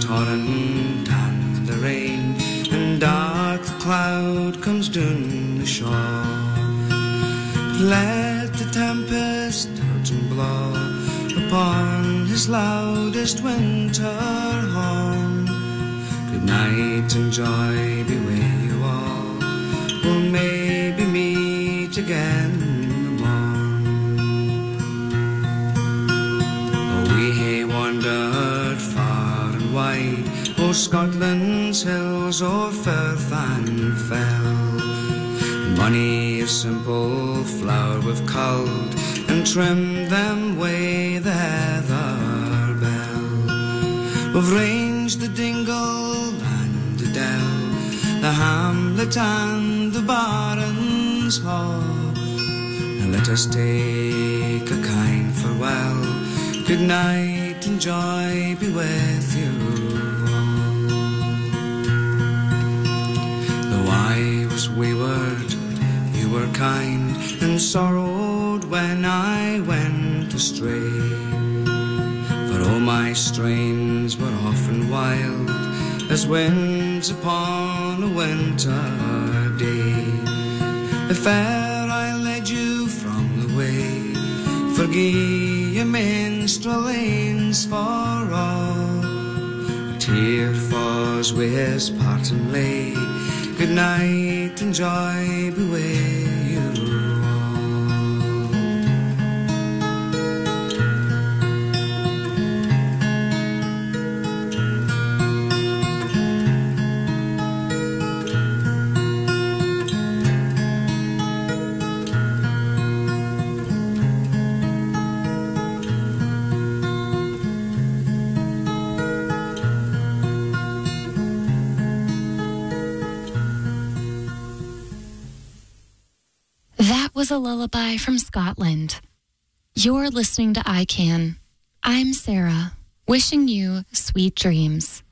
torrent and the rain, and dark the cloud comes down the shore. Let the tempest surge and blow upon his loudest winter horn. Good night and joy be with you all. We'll maybe meet again in the morn. Oh, we hae wandered far and wide, o'er Scotland's hills, o'er firth and fell. Mony a simple flower we've culled, and trimmed them wi' the heather bell. We've ranged the dingle and the dell, the hamlet and the baron's hall. Now let us take a kind farewell. Good night and joy be with you all. Though I was wayward, you were kind, and sorrowed when I went astray. For all my strains were often wild as winds upon a winter day. If e'er I led you from the way, forgie ye minstrel lanes for all. A tear falls wi' his parting lay. Good night and joy be with you all. That was a lullaby from Scotland. You're listening to I Can. I'm Sarah, wishing you sweet dreams.